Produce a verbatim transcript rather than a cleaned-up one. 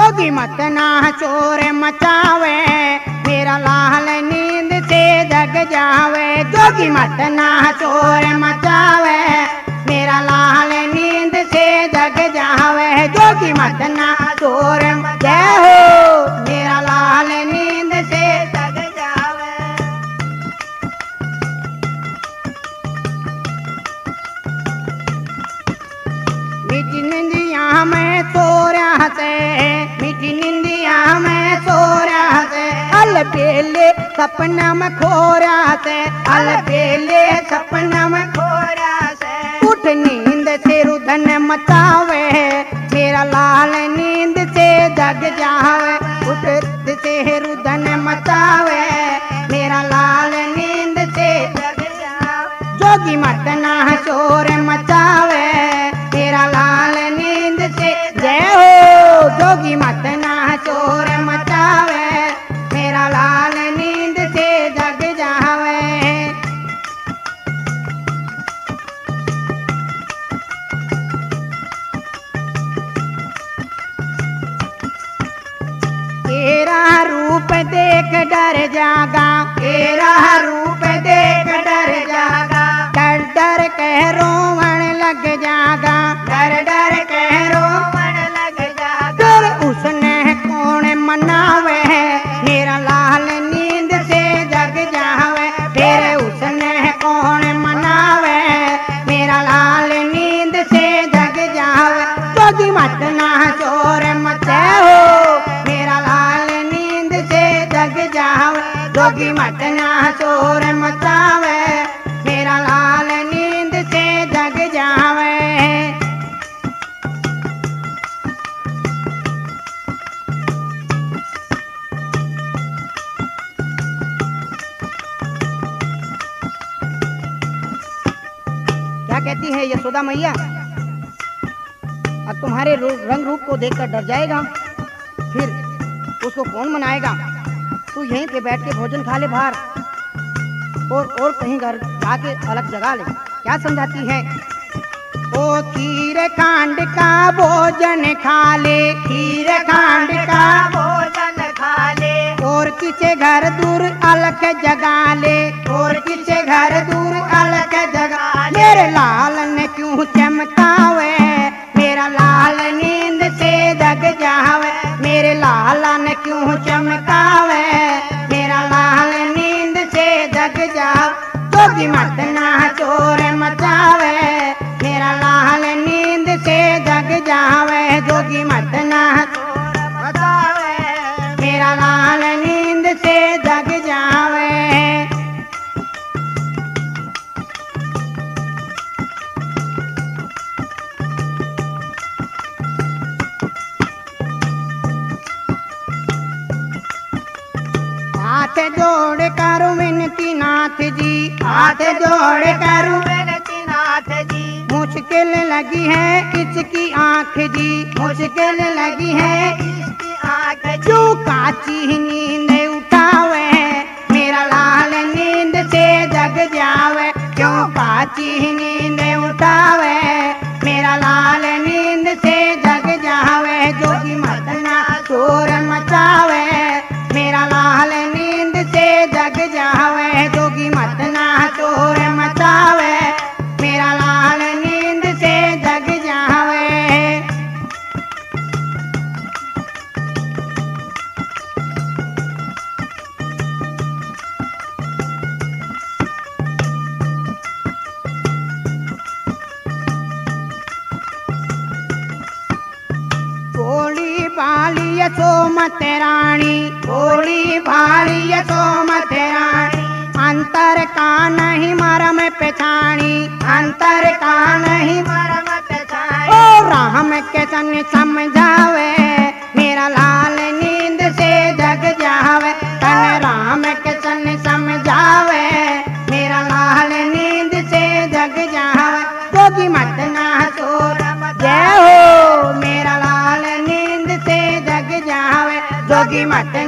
जोगी मत ना शोर मचावे, मेरा लाल नींद से जग जावे। जोगी मत ना शोर मचावे, मेरा लाल नींद से जग जावे। जोगी मत ना शोर जय हो, मेरा लाल नींद से जग जावे। मीठी निंदिया में सो रहा से, मीठी निंदिया में सो रहा से, अल बेले सपना में खो रहा से, अल बेले सपना में खो रहा से। उठ नींद से रुदन मचावे, मेरा लाल नींद से जग जावे। उठ से रुदन मचावे, मेरा लाल नींद से जग जावे। जोगी मत ना शोर मचावे, मेरा लाल नींद से जय हो। जोगी मत ना शोर मचावे, मेरा लाल नींद से जग जावे। तेरा रूप देख डर जागा, तेरा रूप देख डर जागा। डर डर कह रोवण लग जागा, डर डर कह रोवण लग जागा। फिर उसने कौन मनावे, मेरा लाल नींद से जग जावे। फिर उसने कौन मनावे, मेरा लाल नींद से जग जावे। जोगी मत ना शोर मचे हो, मेरा लाल नींद से जग जावे। जोगी मत ना शोर मचावे, मेरा लाल नींद से जग जावे। क्या कहती है यशोदा मैया, अब तुम्हारे रंग रूप को देखकर डर जाएगा, फिर उसको कौन मनाएगा। तू यहीं पे बैठ के भोजन खा ले बाहर, और और कहीं घर जाके अलग जगह ले। क्या समझाती है। ओ खीर खांड का भोजन खा ले, खीर खांड का भोजन खा ले। और किसे घर दूर अलग जगा ले, और किसे घर दूर अलग जगा ले। मेरे लाल ने क्यों चमकावे, मेरा लाल नींद से जग जावे। मेरे लाला ने क्यों चमकावे, मेरा लाल नींद से जग जावे। जोगी मत ना शोर मचावे, मेरा लाल नींद से जग जावे। जोगी मत ना शोर मचावे, मेरा लाल नींद से जग जावे। हाथ जोड़ करूं विनती नाथ जी, हाथ जोड़ करूं विनती नाथ जी। मुश्किल लगी है इसकी आंख जी, मुश्किल लगी है इसकी आंख। जो काची नींद उठावे, मेरा लाल नींद से जग जावे। क्यों काची नींद उठावे, मेरा लाल नींद से जग जावे। जोगी मत ना शोर मचावे, मेरा लाल नींद से जग जावे। जोगी मत ना शोर मचावे, मेरा लाल नींद से जग जावे। भोली भाली यशोमत रानी, भोली भाली यशोमत रानी। अंतर का नहीं मरम पहचानी, अंतर का नहीं मरम पहचानी। ओ राम के सन समझावे, मेरा लाल नींद से जग जावे। तन राम के सन समझावे, मेरा लाल नींद से जग जावे। जोगी मत ना शोर जय हो, मेरा लाल नींद से जग जावे। जोगी मत